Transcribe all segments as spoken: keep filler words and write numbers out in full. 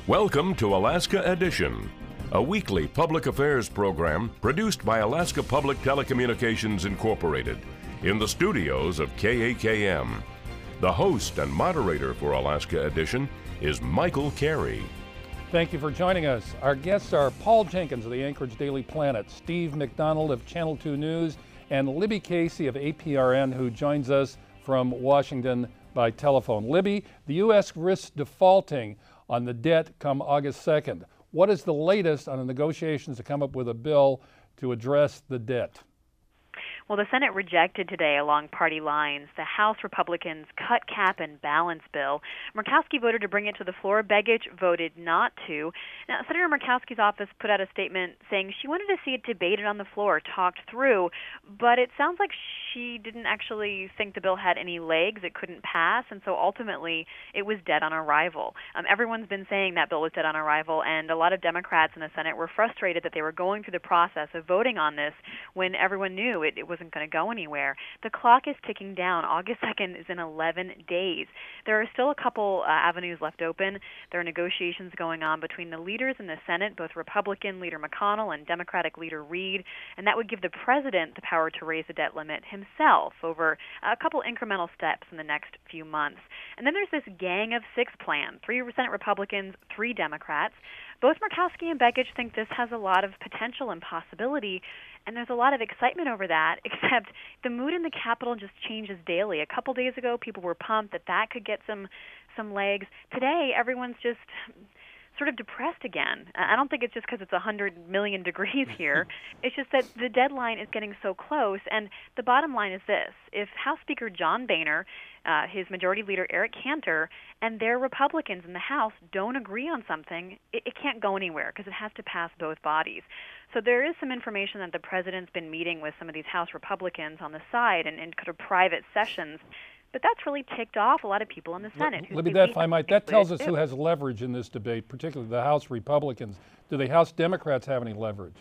Welcome to Alaska Edition, a weekly public affairs program produced by Alaska Public Telecommunications Incorporated in the studios of K A K M. The host and moderator for Alaska Edition is Michael Carey. Thank you for joining us. Our guests are Paul Jenkins of the Anchorage Daily Planet, Steve McDonald of Channel two News, and Libby Casey of A P R N, who joins us from Washington by telephone. Libby, the U S risks defaulting on the debt come August second. What is the latest on the negotiations to come up with a bill to address the debt? Well, the Senate rejected today along party lines the House Republicans' cut, cap, and balance bill. Murkowski voted to bring it to the floor. Begich voted not to. Now, Senator Murkowski's office put out a statement saying she wanted to see it debated on the floor, talked through, but it sounds like she didn't actually think the bill had any legs. It couldn't pass, and so ultimately it was dead on arrival. Um, everyone's been saying that bill was dead on arrival, and a lot of Democrats in the Senate were frustrated that they were going through the process of voting on this when everyone knew it, it wasn't going to go anywhere. The clock is ticking down. August second is in eleven days. There are still a couple uh, avenues left open. There are negotiations going on between the leaders in the Senate, both Republican Leader McConnell and Democratic Leader Reid, and that would give the president the power to raise the debt limit himself over a couple incremental steps in the next few months. And then there's this gang of six plan, three Senate Republicans, three Democrats. Both Murkowski and Begich think this has a lot of potential and possibility, and there's a lot of excitement over that, except the mood in the Capitol just changes daily. A couple days ago, people were pumped that that could get some some legs. Today, everyone's just sort of depressed again. I don't think it's just because it's one hundred million degrees here. It's just that the deadline is getting so close, and the bottom line is this. If House Speaker John Boehner, uh, his Majority Leader Eric Cantor, and their Republicans in the House don't agree on something, it, it can't go anywhere because it has to pass both bodies. So there is some information that the president's been meeting with some of these House Republicans on the side and in kind of private sessions. But that's really ticked off a lot of people in the Senate. Libby, that, if I might, that tells us who has leverage in this debate, particularly the House Republicans. Do the House Democrats have any leverage?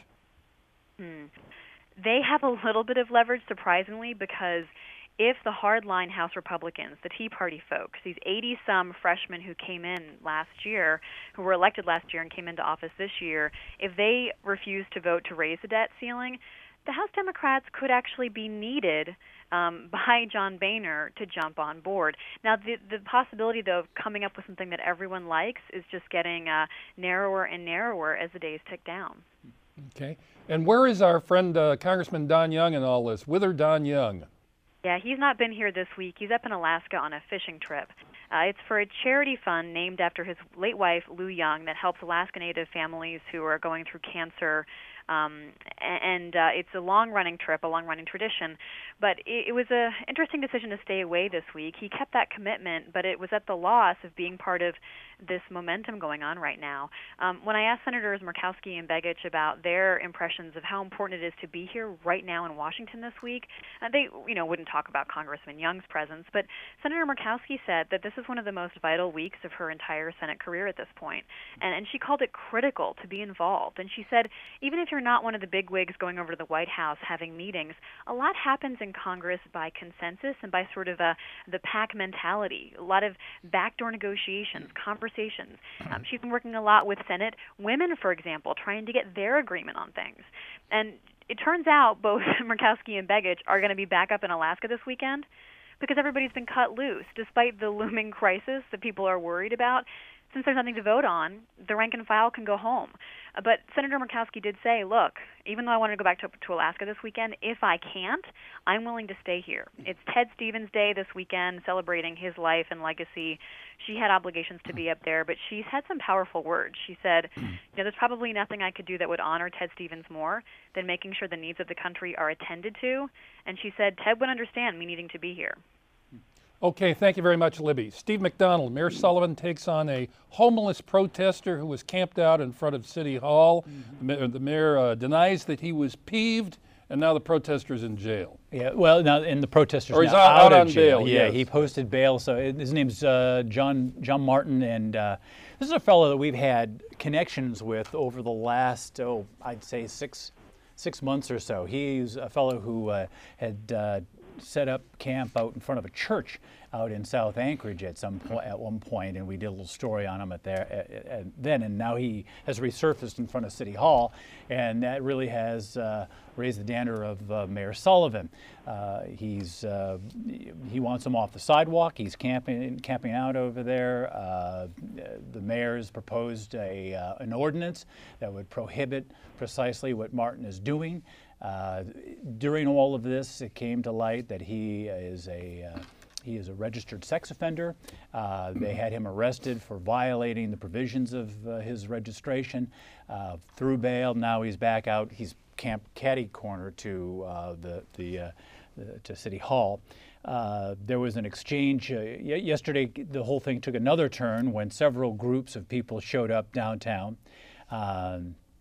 Hmm. They have a little bit of leverage, surprisingly, because if the hardline House Republicans, the Tea Party folks, these eighty-some freshmen who came in last year, who were elected last year and came into office this year, if they refuse to vote to raise the debt ceiling, the House Democrats could actually be needed um, by John Boehner to jump on board. Now, the, the possibility, though, of coming up with something that everyone likes is just getting uh, narrower and narrower as the days tick down. Okay. And where is our friend uh, Congressman Don Young in all this? Whither Don Young? Yeah, he's not been here this week. He's up in Alaska on a fishing trip. Uh, it's for a charity fund named after his late wife, Lou Young, that helps Alaska Native families who are going through cancer. Um, and uh, it's a long-running trip, a long-running tradition. But it, it was an interesting decision to stay away this week. He kept that commitment, but it was at the loss of being part of this momentum going on right now. Um, when I asked Senators Murkowski and Begich about their impressions of how important it is to be here right now in Washington this week, uh, they, you know, wouldn't talk about Congressman Young's presence. But Senator Murkowski said that this is one of the most vital weeks of her entire Senate career at this point, and, and she called it critical to be involved. And she said, even if you're not one of the bigwigs going over to the White House having meetings, a lot happens in Congress by consensus and by sort of a, the pack mentality, a lot of backdoor negotiations, conversations. Um, she's been working a lot with Senate women, for example, trying to get their agreement on things. And it turns out both Murkowski and Begich are going to be back up in Alaska this weekend because everybody's been cut loose, despite the looming crisis that people are worried about. Since there's nothing to vote on, the rank and file can go home. Uh, but Senator Murkowski did say, look, even though I want to go back to, to Alaska this weekend, if I can't, I'm willing to stay here. It's Ted Stevens Day this weekend, celebrating his life and legacy. She had obligations to be up there, but she's had some powerful words. She said, you know, there's probably nothing I could do that would honor Ted Stevens more than making sure the needs of the country are attended to. And she said Ted would understand me needing to be here. Okay, thank you very much, Libby. Steve McDonald, Mayor Sullivan takes on a homeless protester who was camped out in front of City Hall. Mm-hmm. The mayor uh, denies that he was peeved, and now the protester's in jail. Yeah, well, now and the protester's or he's now out, out, out of on jail. bail. Yeah, yes. He posted bail. So his name's uh, John John Martin, and uh, this is a fellow that we've had connections with over the last, oh, I'd say six six months or so. He's a fellow who uh, had. Uh, set up camp out in front of a church out in South Anchorage at some point, at one point, and we did a little story on him at there at, at then. And now he has resurfaced in front of City Hall, and that really has uh, raised the dander of uh, Mayor Sullivan. Uh, he's uh, he wants him off the sidewalk. He's camping camping out over there. Uh, the mayor's proposed a uh, an ordinance that would prohibit precisely what Martin is doing. Uh, during all of this, it came to light that he is a uh, he is a registered sex offender. Uh, they had him arrested for violating the provisions of uh, his registration. Uh, through bail, now he's back out. He's camped catty corner to uh, the the, uh, the to City Hall. Uh, there was an exchange uh, y yesterday. The whole thing took another turn when several groups of people showed up downtown. Uh,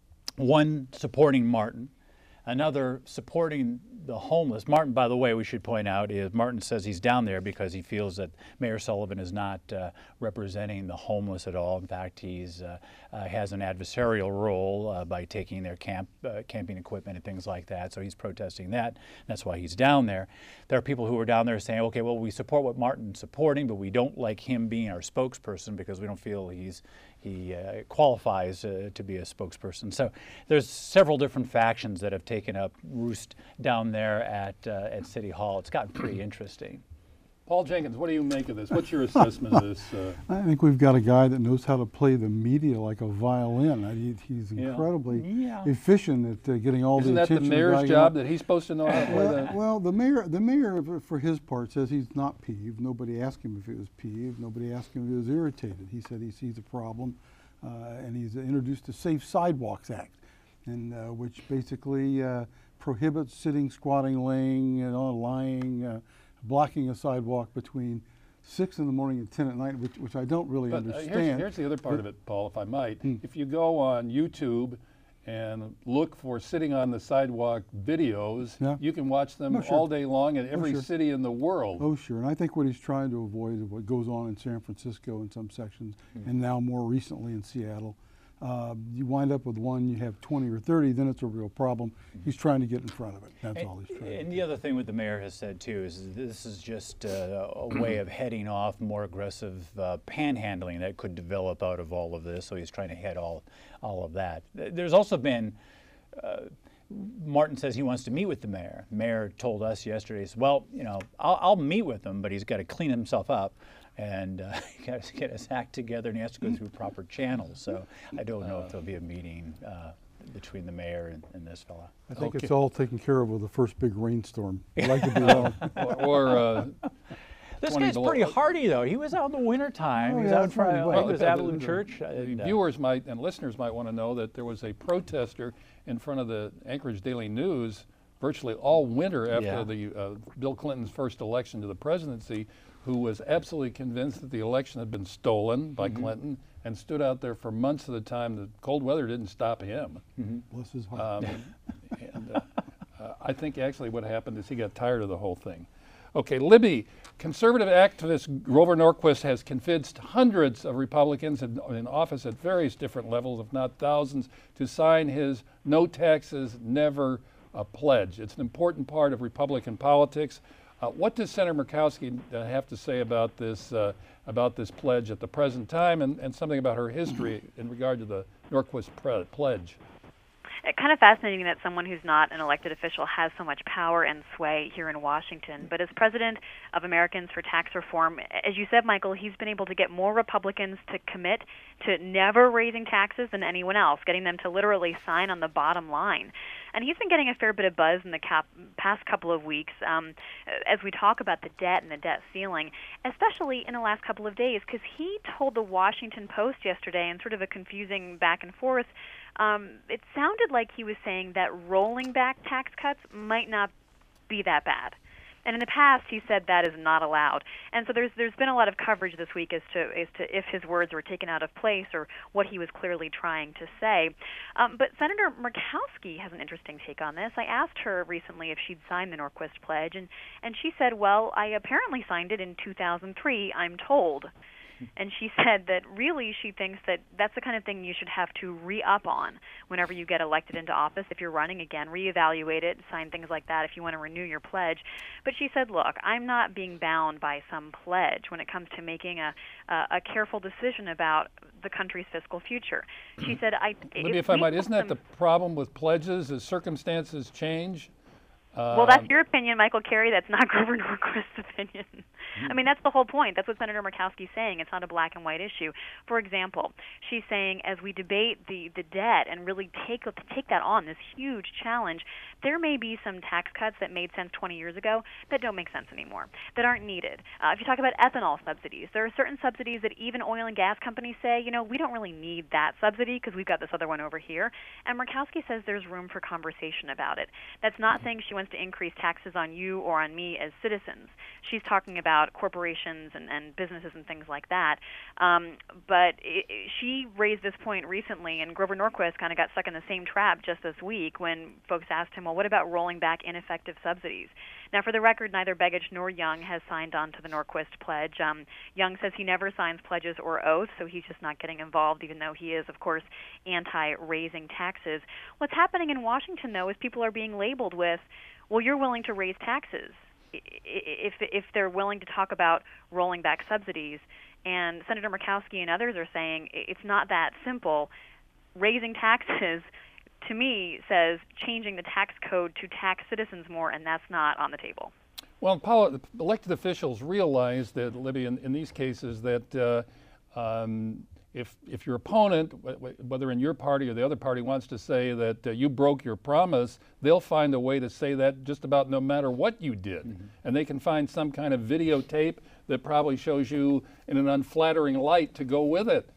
one supporting Martin, another supporting the homeless. Martin, by the way, we should point out, is Martin says he's down there because he feels that Mayor Sullivan is not uh, representing the homeless at all. In fact, he's uh, uh, has an adversarial role uh, by taking their camp uh, camping equipment and things like that. So he's protesting that. That's why he's down there. There are people who are down there saying, okay, well, we support what Martin's supporting, but we don't like him being our spokesperson because we don't feel he's he uh, qualifies uh, to be a spokesperson. So there's several different factions that have taken up roost down there at uh, at City Hall. It's gotten pretty interesting. Paul Jenkins, what do you make of this? What's your assessment of this? Uh, I think we've got a guy that knows how to play the media like a violin. I, he, he's incredibly yeah. efficient at uh, getting all Isn't the that attention. the mayor's guy job got. that he's supposed to know how to play Well, that? well, the mayor, the mayor, for his part, says he's not peeved. Nobody asked him if he was peeved. Nobody asked him if he was irritated. He said he sees a problem, uh, and he's introduced the Safe Sidewalks Act, and uh, which basically uh, prohibits sitting, squatting, laying, you know, lying, uh, blocking a sidewalk between six in the morning and ten at night, which, which I don't really But, uh, understand. here's, here's the other part but, of it, Paul, if I might. Hmm. If you go on YouTube and look for sitting on the sidewalk videos, Yeah. you can watch them No, sure. all day long in every sure. city in the world. Oh, sure. And I think what he's trying to avoid is what goes on in San Francisco in some sections, and now more recently in Seattle. Uh, you wind up with one, you have twenty or thirty, then it's a real problem. He's trying to get in front of it. That's And, all he's trying to and do. the other thing what the mayor has said too is this is just uh, a way of heading off more aggressive uh, panhandling that could develop out of all of this. So he's trying to head all all of that. There's also been. Uh, Martin says he wants to meet with the mayor. The mayor told us yesterday, he said, well, you know, I'll, I'll meet with him, but he's got to clean himself up and uh, he got to get his act together, and he has to go through proper channels. So I don't know if there'll be a meeting uh, between the mayor and, and this fella. I think Okay. it's all taken care of with the first big rainstorm. I'd like to be wrong. or or uh, This twenty guy's below. pretty hardy, though. He was out in the wintertime. Oh, he was yeah, out that's front. right. He Well, was the- out the- in the- church. the and, uh, viewers might and listeners might want to know that there was a protester in front of the Anchorage Daily News virtually all winter after Yeah. the uh, Bill Clinton's first election to the presidency, who was absolutely convinced that the election had been stolen by Mm-hmm. Clinton and stood out there for months at a time. The cold weather didn't stop him. Bless his heart. Um, and uh, uh, I think actually what happened is he got tired of the whole thing. Okay, Libby, conservative activist Grover Norquist has convinced hundreds of Republicans in, in office at various different levels, if not thousands, to sign his no taxes, never uh, pledge. It's an important part of Republican politics. Uh, what does Senator Murkowski uh, have to say about this uh, about this pledge at the present time, and, and something about her history in regard to the Norquist pre- pledge? It's kind of fascinating that someone who's not an elected official has so much power and sway here in Washington. But as president of Americans for Tax Reform, as you said, Michael, he's been able to get more Republicans to commit to never raising taxes than anyone else, getting them to literally sign on the bottom line. And he's been getting a fair bit of buzz in the cap- past couple of weeks um, as we talk about the debt and the debt ceiling, especially in the last couple of days, because he told the Washington Post yesterday in sort of a confusing back and forth, um, it sounded like he was saying that rolling back tax cuts might not be that bad. And in the past, he said that is not allowed. And so there's there's been a lot of coverage this week as to as to if his words were taken out of place or what he was clearly trying to say. Um, but Senator Murkowski has an interesting take on this. I asked her recently if she'd signed the Norquist pledge, and, and she said, well, I apparently signed it in two thousand three, I'm told. And she said that really she thinks that that's the kind of thing you should have to re-up on whenever you get elected into office. If you're running again, reevaluate it, sign things like that if you want to renew your pledge. But she said, look, I'm not being bound by some pledge when it comes to making a, a, a careful decision about the country's fiscal future. She said, I... Libby, if I might, isn't that the problem with pledges as circumstances change? Well, that's your opinion, Michael Carey. That's not Grover Norquist's opinion. I mean, that's the whole point. That's what Senator Murkowski's saying. It's not a black and white issue. For example, she's saying as we debate the, the debt and really take take that on, this huge challenge, there may be some tax cuts that made sense twenty years ago that don't make sense anymore, that aren't needed. Uh, if you talk about ethanol subsidies, there are certain subsidies that even oil and gas companies say, you know, we don't really need that subsidy because we've got this other one over here. And Murkowski says there's room for conversation about it. That's not saying she wants to increase taxes on you or on me as citizens. She's talking about corporations and, and businesses and things like that. Um, but it, she raised this point recently, and Grover Norquist kind of got stuck in the same trap just this week when folks asked him, well, what about rolling back ineffective subsidies? Now, for the record, neither Begich nor Young has signed on to the Norquist pledge. Um, Young says he never signs pledges or oaths, so he's just not getting involved, even though he is, of course, anti-raising taxes. What's happening in Washington, though, is people are being labeled with, well, you're willing to raise taxes if if they're willing to talk about rolling back subsidies. And Senator Murkowski and others are saying it's not that simple. Raising taxes, to me, says changing the tax code to tax citizens more, and that's not on the table. Well, Paula, elected officials realize that, Libby, in, in these cases, that uh, um, if if your opponent, whether in your party or the other party, wants to say that uh, you broke your promise, they'll find a way to say that just about no matter what you did. Mm-hmm. And they can find some kind of videotape that probably shows you in an unflattering light to go with it.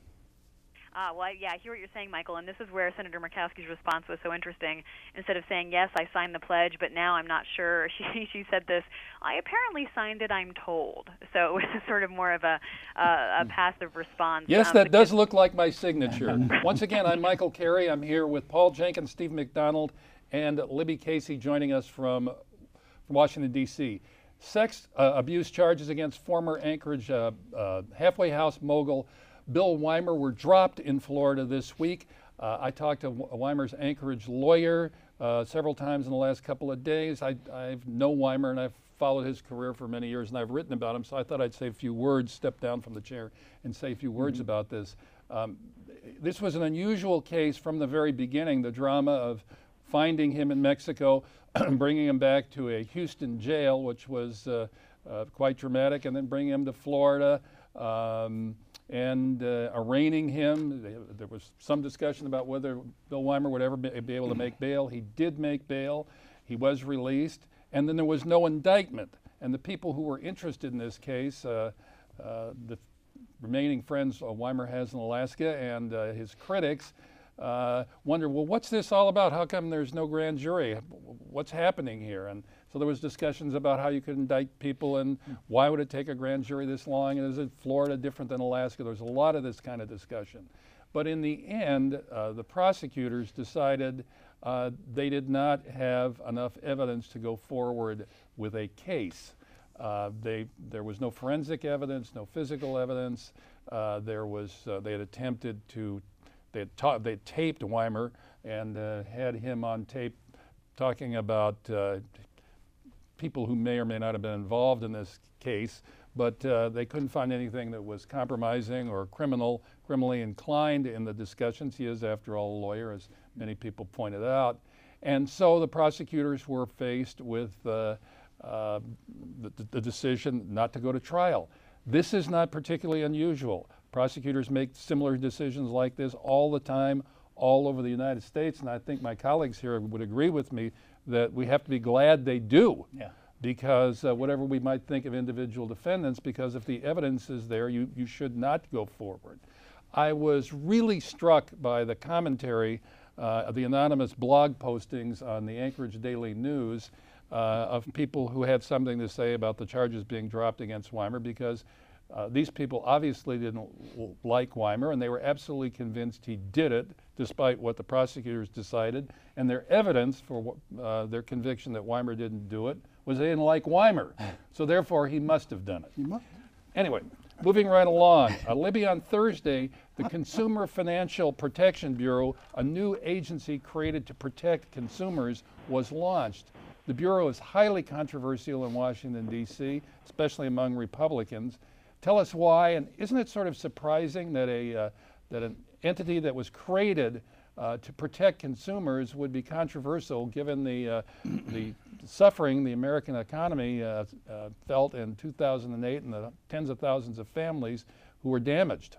Uh, well, I, yeah, I hear what you're saying, Michael, and this is where Senator Murkowski's response was so interesting. Instead of saying, yes, I signed the pledge, but now I'm not sure, she, she said this, I apparently signed it, I'm told. So it was sort of more of a, uh, a passive response. Yes, um, that does look like my signature. Once again, I'm Michael Carey. I'm here with Paul Jenkins, Steve McDonald, and Libby Casey joining us from, from Washington, D C Sex uh, abuse charges against former Anchorage uh, uh, halfway house mogul Bill Weimer were dropped in Florida this week. Uh, I talked to Weimer's Anchorage lawyer uh, several times in the last couple of days. I, I know Weimer, and I've followed his career for many years, and I've written about him, so I thought I'd say a few words, step down from the chair, and say a few words mm-hmm. about this. Um, this was an unusual case from the very beginning, the drama of finding him in Mexico, bringing him back to a Houston jail, which was uh, uh, quite dramatic, and then bringing him to Florida. Um, and uh, arraigning him. There was some discussion about whether Bill Weimer would ever be able to make bail. He did make bail. He was released. And then there was no indictment. And the people who were interested in this case, uh, uh, the remaining friends Weimer has in Alaska and uh, his critics, uh, wonder, well, what's this all about? How come there's no grand jury? What's happening here? And so there was discussions about how you could indict people and why would it take a grand jury this long? And is it Florida different than Alaska? There's a lot of this kind of discussion. But in the end, uh, the prosecutors decided uh, they did not have enough evidence to go forward with a case. Uh, they, there was no forensic evidence, no physical evidence. Uh, there was, uh, they had attempted to They had, ta- they had taped Weimer and uh, had him on tape talking about uh, people who may or may not have been involved in this case, but uh, they couldn't find anything that was compromising or criminal, criminally inclined in the discussions. He is, after all, a lawyer, as many people pointed out. And so the prosecutors were faced with uh, uh, the, the decision not to go to trial. This is not particularly unusual. Prosecutors make similar decisions like this all the time, all over the United States, and I think my colleagues here would agree with me that we have to be glad they do. Yeah. Because uh, whatever we might think of individual defendants, because if the evidence is there, you, you should not go forward. I was really struck by the commentary uh, of the anonymous blog postings on the Anchorage Daily News uh, of people who had something to say about the charges being dropped against Weimer, because Uh, these people obviously didn't l- like Weimer, and they were absolutely convinced he did it, despite what the prosecutors decided. And their evidence for uh, their conviction that Weimer didn't do it was they didn't like Weimer. So therefore, he must have done it. He must. Anyway, Moving right along, uh, Libby, on Thursday, the Consumer Financial Protection Bureau, a new agency created to protect consumers, was launched. The Bureau is highly controversial in Washington, D C, especially among Republicans. Tell us why, and isn't it sort of surprising that a uh, that an entity that was created uh, to protect consumers would be controversial given the uh, the suffering the American economy uh, uh, felt in two thousand eight and the tens of thousands of families who were damaged?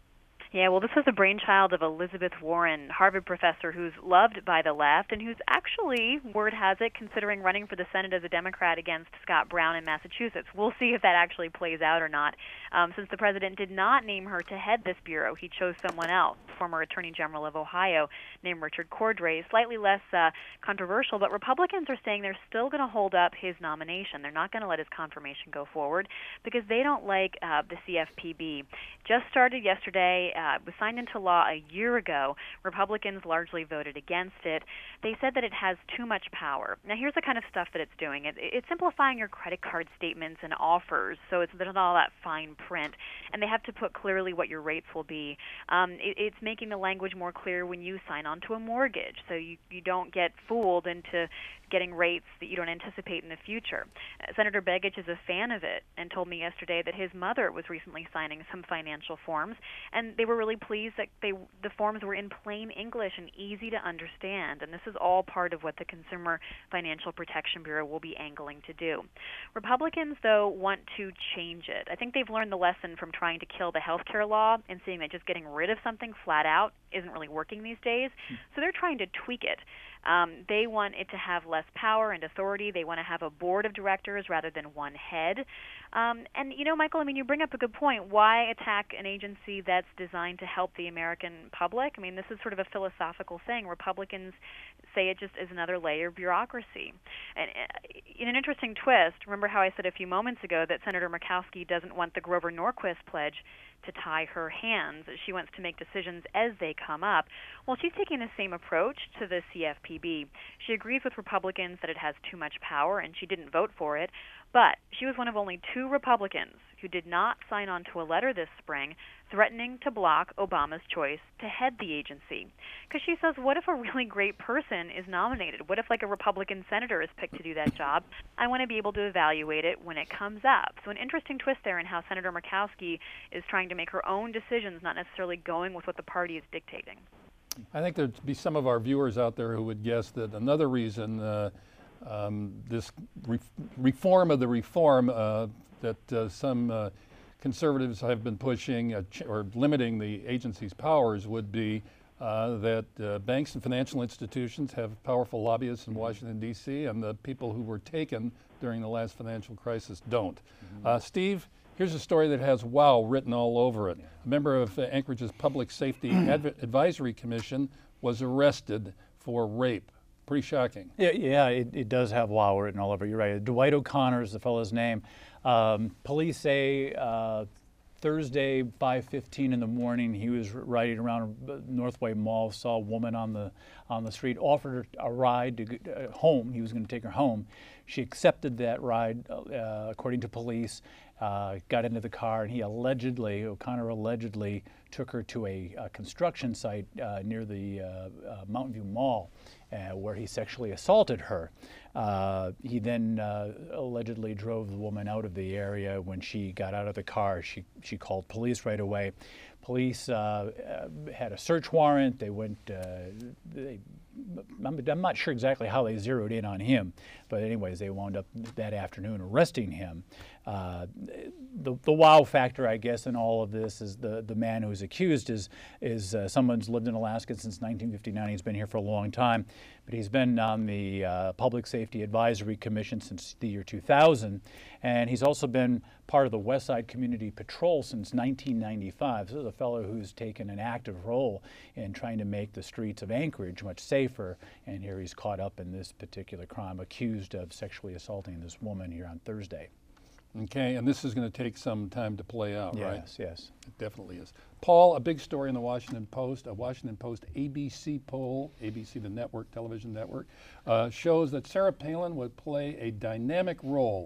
Yeah, well, this was the brainchild of Elizabeth Warren, Harvard professor who's loved by the left and who's actually, word has it, considering running for the Senate as a Democrat against Scott Brown in Massachusetts. We'll see if that actually plays out or not. Um, since the president did not name her to head this bureau, he chose someone else, former Attorney General of Ohio, named Richard Cordray. Slightly less uh, controversial, but Republicans are saying they're still going to hold up his nomination. They're not going to let his confirmation go forward because they don't like uh, the C F P B. Just started yesterday. Uh, was signed into law a year ago. Republicans largely voted against it. They said that it has too much power. Now, here's the kind of stuff that it's doing. It, it's simplifying your credit card statements and offers, so it's there's not all that fine print, and they have to put clearly what your rates will be. Um, it, it's making the language more clear when you sign on to a mortgage, so you, you don't get fooled into getting rates that you don't anticipate in the future. Uh, Senator Begich is a fan of it and told me yesterday that his mother was recently signing some financial forms, and they were really pleased that they the forms were in plain English and easy to understand, and this is all part of what the Consumer Financial Protection Bureau will be angling to do. Republicans, though, want to change it. I think they've learned the lesson from trying to kill the health care law and seeing that just getting rid of something flat out isn't really working these days, so they're trying to tweak it. Um, they want it to have less power and authority. They want to have a board of directors rather than one head. Um, and, you know, Michael, I mean, you bring up a good point. Why attack an agency that's designed to help the American public? I mean, this is sort of a philosophical thing. Republicans say it just is another layer of bureaucracy. And uh, in an interesting twist, remember how I said a few moments ago that Senator Murkowski doesn't want the Grover Norquist pledge to tie her hands. She wants to make decisions as they come up. Well, she's taking the same approach to the C F P B. She agrees with Republicans that it has too much power, and she didn't vote for it. But she was one of only two Republicans who did not sign on to a letter this spring threatening to block Obama's choice to head the agency. Because she says, what if a really great person is nominated? What if, like, a Republican senator is picked to do that job? I want to be able to evaluate it when it comes up. So an interesting twist there in how Senator Murkowski is trying to make her own decisions, not necessarily going with what the party is dictating. I think there'd be some of our viewers out there who would guess that another reason uh, um, this re reform of the reform uh, that uh, some uh, conservatives have been pushing uh, or limiting the agency's powers would be uh, that uh, banks and financial institutions have powerful lobbyists in Washington, D C, and the people who were taken during the last financial crisis don't. Mm-hmm. uh, Steve, here's a story that has wow written all over it. A member of uh, Anchorage's Public Safety Adv Advisory Commission was arrested for rape. Pretty shocking. Yeah, yeah, it, it does have wow written all over it. You're right. Dwight O'Connor is the fellow's name. Um, police say uh, Thursday, five fifteen in the morning, he was riding around Northway Mall, saw a woman on the on the street, offered her a ride to go, uh, home. He was going to take her home. She accepted that ride, uh, according to police. Uh, got into the car, and he allegedly, O'Connor allegedly, took her to a, a construction site uh, near the uh, uh, Mountain View Mall, uh, where he sexually assaulted her. Uh, he then uh, allegedly drove the woman out of the area. When she got out of the car, she she called police right away. Police uh, uh, had a search warrant. They went. Uh, they, I'm, I'm not sure exactly how they zeroed in on him, but anyways, they wound up that afternoon arresting him. Uh, the, the wow factor, I guess, in all of this is the, the man who's accused is, is uh, someone who's lived in Alaska since nineteen fifty-nine. He's been here for a long time, but he's been on the uh, Public Safety Advisory Commission since the year two thousand, and he's also been part of the West Side Community Patrol since nineteen ninety-five. This is a fellow who's taken an active role in trying to make the streets of Anchorage much safer, and here he's caught up in this particular crime, accused of sexually assaulting this woman here on Thursday. Okay, and this is going to take some time to play out, yes, right? Yes, yes. It definitely is. Paul, a big story in the Washington Post, a Washington Post A B C poll, A B C, the network, television network, uh, shows that Sarah Palin would play a dynamic role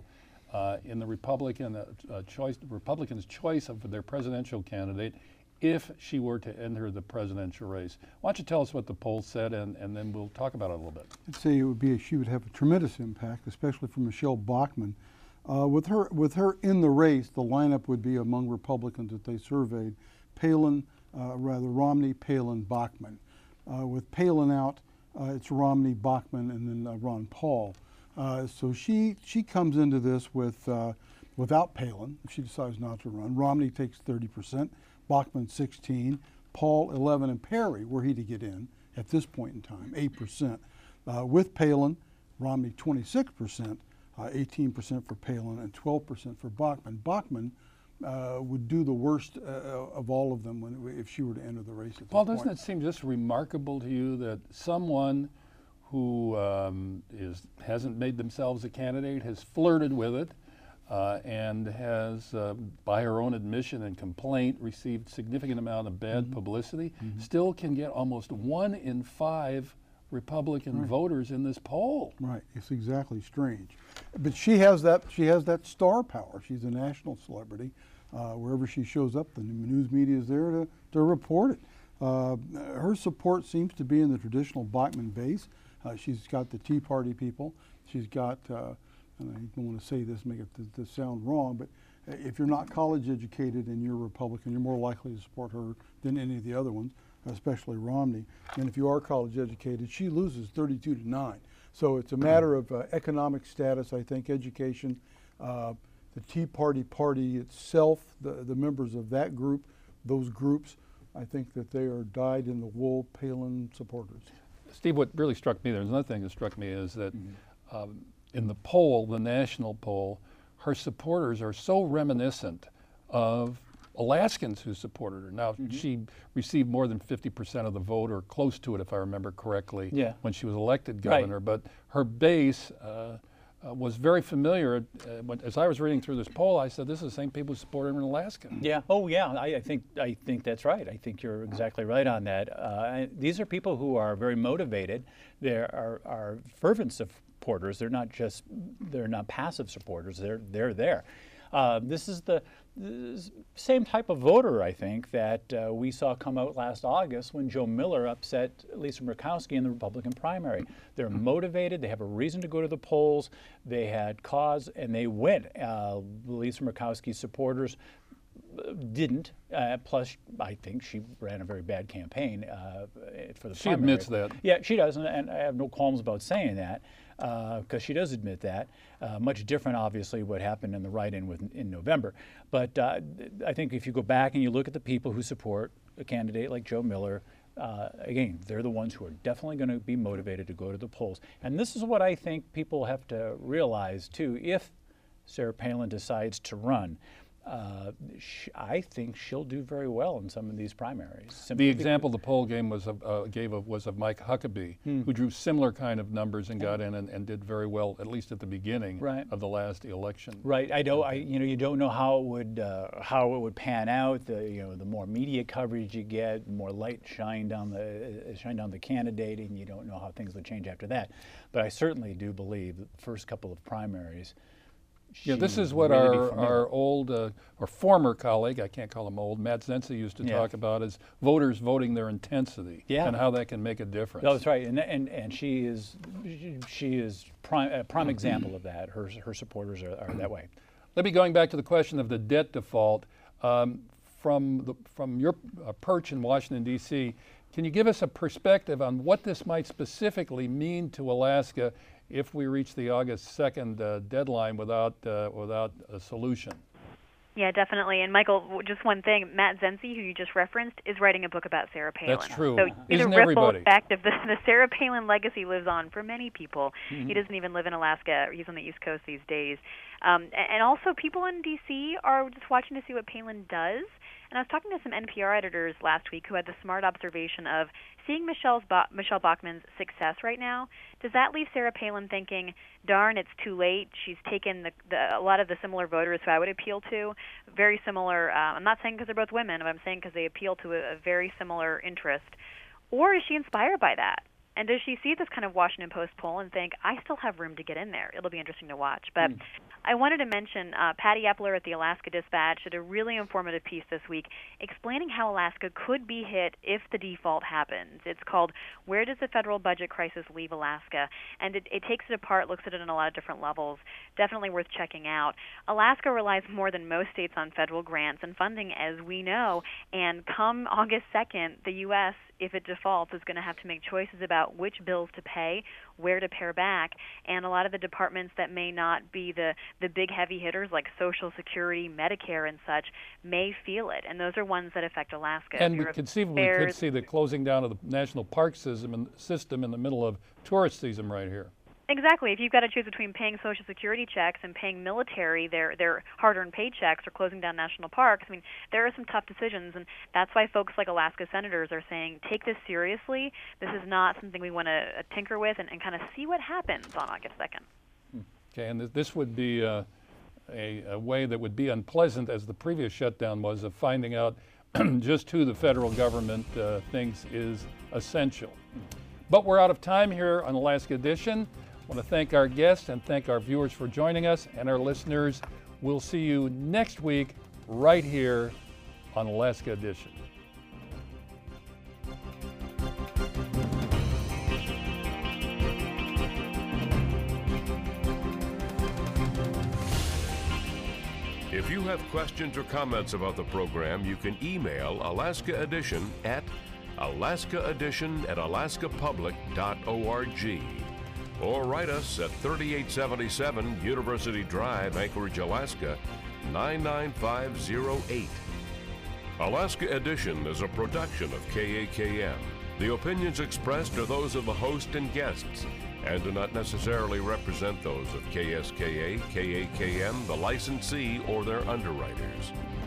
uh, in the Republican uh, uh, choice, Republicans' choice of their presidential candidate if she were to enter the presidential race. Why don't you tell us what the poll said, and, and then we'll talk about it a little bit. I'd say it would be she would have a tremendous impact, especially for Michelle Bachmann. Uh, with her, with her in the race, the lineup would be among Republicans that they surveyed: Palin, uh, rather Romney, Palin, Bachmann. Uh, with Palin out, uh, it's Romney, Bachmann, and then uh, Ron Paul. Uh, so she she comes into this with uh, without Palin if she decides not to run. Romney takes thirty percent, Bachmann sixteen, Paul eleven, and Perry, were he to get in at this point in time, eight percent. Uh, with Palin, Romney twenty-six percent, uh, eighteen percent for Palin, and twelve percent for Bachmann. Bachmann uh, would do the worst uh, of all of them when, if she were to enter the race at Paul, this doesn't point. it seem just remarkable to you that someone who um, is hasn't made themselves a candidate has flirted with it uh, and has, uh, by her own admission and complaint, received significant amount of bad mm-hmm. publicity, mm-hmm. still can get almost one in five Republican right. voters in this poll. Right, it's exactly strange. But she has that she has that star power. She's a national celebrity. Uh, wherever she shows up, the news media is there to, to report it. Uh, her support seems to be in the traditional Bachmann base. Uh, she's got the Tea Party people. She's got, uh, and I don't want to say this, make it to, to sound wrong, but if you're not college educated and you're Republican, you're more likely to support her than any of the other ones, especially Romney. And if you are college educated, she loses thirty-two to nine. So it's a matter of uh, economic status, I think, education. Uh, the Tea Party party itself, the, the members of that group, those groups, I think that they are dyed-in-the-wool Palin supporters. Steve, what really struck me, there's another thing that struck me, is that mm-hmm. um, in the poll, the national poll, her supporters are so reminiscent of Alaskans who supported her. Now, mm-hmm. she received more than fifty percent of the vote, or close to it if I remember correctly, yeah. when she was elected governor, right. but her base uh, uh, was very familiar. Uh, when, as I was reading through this poll, I said, this is the same people who supported her in Alaska. Yeah, oh yeah, I, I think I think that's right. I think you're exactly right on that. Uh, these are people who are very motivated. They are, are fervent supporters. They're not just, they're not passive supporters. They're, they're there. Uh, this is the, the same type of voter, I think, that uh, we saw come out last August when Joe Miller upset Lisa Murkowski in the Republican primary. They're motivated. They have a reason to go to the polls. They had cause, and they went. Uh, Lisa Murkowski's supporters didn't. Uh, plus, I think she ran a very bad campaign uh, for the she primary. admits that. Yeah, she does, and, and I have no qualms about saying that, because uh, she does admit that. Uh, much different, obviously, what happened in the write-in with, in November. But uh, I think if you go back and you look at the people who support a candidate like Joe Miller, uh, again, they're the ones who are definitely going to be motivated to go to the polls. And this is what I think people have to realize, too. If Sarah Palin decides to run, Uh, sh I think she'll do very well in some of these primaries. The example the poll game was of, uh, gave of was of Mike Huckabee, hmm. who drew similar kind of numbers and yeah. got in and, and did very well, at least at the beginning right. of the last election. Right. I know. I you know you don't know how it would uh, how it would pan out. The you know the more media coverage you get, more light shine down the uh, shine down the candidate, and you don't know how things would change after that. But I certainly do believe that the first couple of primaries. Yeah, this is what really our, our old, uh, or former colleague, I can't call him old, Matt Zenzi used to yeah. talk about, is voters voting their intensity yeah. and how that can make a difference. That's right, and and, and she is she is prime, a prime example of that. Her, her supporters are, are that way. Libby, going back to the question of the debt default, um, from, the, from your uh, perch in Washington, D C, can you give us a perspective on what this might specifically mean to Alaska if we reach the August second uh, deadline without uh, without a solution? Yeah, definitely. And Michael, just one thing, Matt Zenzi, who you just referenced, is writing a book about Sarah Palin. That's true. So Isn't the ripple everybody? effect of the, the Sarah Palin legacy lives on for many people. Mm-hmm. He doesn't even live in Alaska. He's on the East Coast these days. Um, and also people in D C are just watching to see what Palin does. And I was talking to some N P R editors last week who had the smart observation of seeing Michelle's ba- Michelle Bachmann's success right now. Does that leave Sarah Palin thinking, darn, it's too late? She's taken the, the, a lot of the similar voters who I would appeal to, very similar. Uh, I'm not saying because they're both women, but I'm saying because they appeal to a, a very similar interest. Or is she inspired by that? And does she see this kind of Washington Post poll and think, I still have room to get in there? It'll be interesting to watch. But mm. I wanted to mention uh, Patty Epler at the Alaska Dispatch did a really informative piece this week explaining how Alaska could be hit if the default happens. It's called Where Does the Federal Budget Crisis Leave Alaska? And it, it takes it apart, looks at it on a lot of different levels. Definitely worth checking out. Alaska relies more than most states on federal grants and funding, as we know, and come August second, the U S, if it defaults, is going to have to make choices about which bills to pay, where to pare back, and a lot of the departments that may not be the, the big heavy hitters like Social Security, Medicare, and such may feel it, and those are ones that affect Alaska. And we conceivably could see the closing down of the national park system in, system in the middle of tourist season right here. Exactly. If you've got to choose between paying Social Security checks and paying military their their hard-earned paychecks or closing down national parks, I mean, there are some tough decisions, and that's why folks like Alaska senators are saying, take this seriously. This is not something we want to uh, tinker with, and, and kind of see what happens on August second. Okay, and th this would be uh, a, a way that would be unpleasant, as the previous shutdown was, of finding out just who the federal government uh, thinks is essential. But we're out of time here on Alaska Edition. I want to thank our guests and thank our viewers for joining us, and our listeners. We'll see you next week right here on Alaska Edition. If you have questions or comments about the program, you can email Alaska Edition at alaska edition at alaska public dot org. Or write us at thirty-eight seventy-seven University Drive, Anchorage, Alaska, nine nine five zero eight. Alaska Edition is a production of K A K M. The opinions expressed are those of the host and guests and do not necessarily represent those of K S K A, K A K M, the licensee, or their underwriters.